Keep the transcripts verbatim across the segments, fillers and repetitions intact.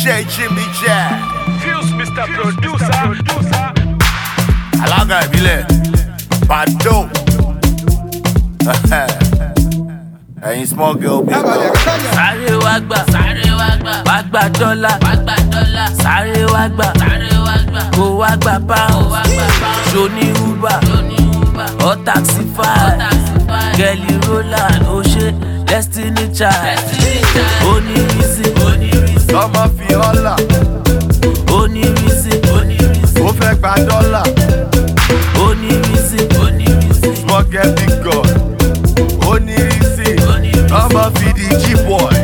J Jimmy Jack. Fuse mister Producer. Alága ìbílẹ̀ Bado. Ẹyin small girl big girl. Sáré wá gbà, sáré wá gbà, wá gbà dọ́là, wá gbà dọ́là, sáré wá gbà, sáré wá gbà, kó wá gbà pound, wá gbà pound, ṣoní Uber, ṣoní Uber, or Taxify, Kelly Roland, ó ṣe Destiny Child, Destiny Child, ó ní reason, ó ní reason, Ọmọ fi họ́là, ó ní reason, ó ní reason, ó fẹ́ gba dọ́là, ó ní reason, ó ní reason, small girl big girl, ó ní reason, ó ní reason. ọmọ fi di G-boy.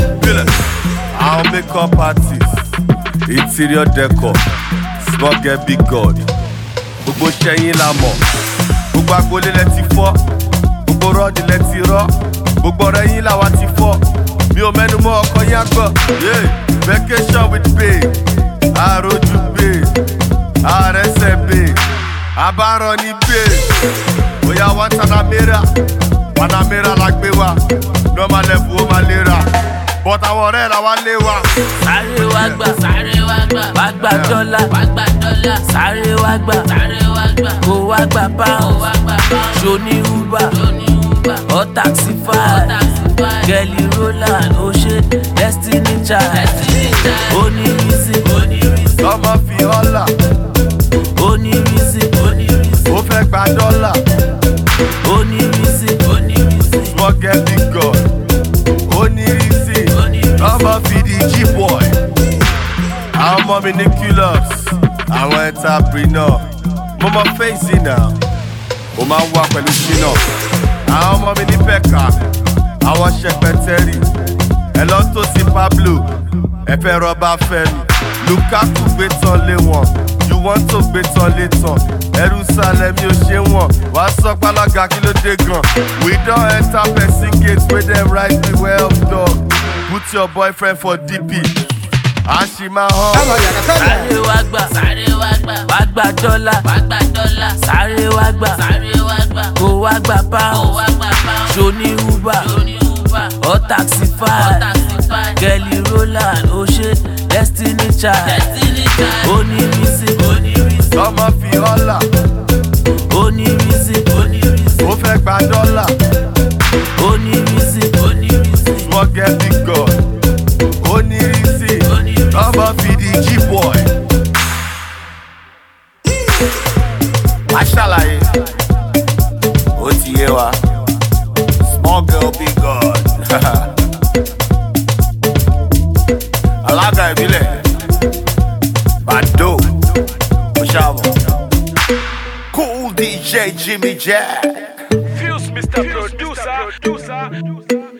Àwọn makeup artist, interior decor, small girl big girl. Gbogbo ṣẹ́yìn la mọ̀, gbogbo agboolé lẹ ti fọ́, gbogbo rọ́ọ̀dì lẹ ti rọ́, gbogbo ọ̀rẹ́ yín làwa ti fọ́. Mi ò mẹ́nu mọ́ ọkọ yín àgbọ̀. Yeah. Vacation with babe, àròjù babe, àrẹsẹ̀ babe, àbárọ̀ ní babe. Bóyá wọ́n Panamera, Panamera la gbé wa, normal level ó máa lè ra, but àwọn ọ̀rẹ́ la wá lé wa. Sáré wá gbà, sáré wá gbà, wá gbà dọ́là, wá gbà dọ́là, sáré wá gbà, sáré wá gbà, kó wá gbà pound, wá gbà pound, ṣoní Uber, ṣoní Uber, or Taxify, Kelly Roland, ó ṣe Destiny Child, Destiny Child, ó ní reason, ó ní reason, Ọmọ fi họ́là, ó ní reason, ó ní reason, ó fẹ́ gba dọ́là, ó ní reason, ó ní reason, small girl big girl, ó ní reason, ó ní reason. ọmọ fi di G-boy. Àwọn ọmọ mi ní Q-Lux, àwọn entrepreneur, mo mọ face náà, ó máa ń wá pẹ̀lú ṣínà. Àwọn ọmọ mi ní Pẹ̀ka, àwọn ṣẹpẹtẹ́rì, ẹ lọ tó sí Pablo, ẹ fẹ́ rọ́bà Fẹ́mi, Lukaku gbé tán lé wọn, you want to gbé tán lé tán, Jerusalem yóò ṣe wọ̀n, wá sọ pálága kí ló dé gan. We don enter person gate wey dem write me well dog, put your boyfriend for D P, àṣìmá hàn. Sáré wá gbà, sáré wá gbà, wá gbà dọ́là, wá gbà dọ́là, sáré wá gbà, sáré wá gbà, kó wá gbà pound, wá gbà pound, ṣoní Uber, ṣoní Uber, or Taxify, Kelly Roland, ó ṣe Destiny Child, Destiny Child, ó ní reason, ó ní reason, Ọmọ fi họ́là, ó ní reason, ó ní reason, ó fẹ́ gba dọ́là, ó ní reason, ó ní reason, small girl big girl, ó ní reason, ó ní reason. ọmọ fi di G-boy. Má ṣàlàyé, ó ti yé wa, small girl big girl. Alága ìbílẹ̀ Bado, ó ṣàbọ̀. Cool D J Jimmy Jack. Fuse mister Producer.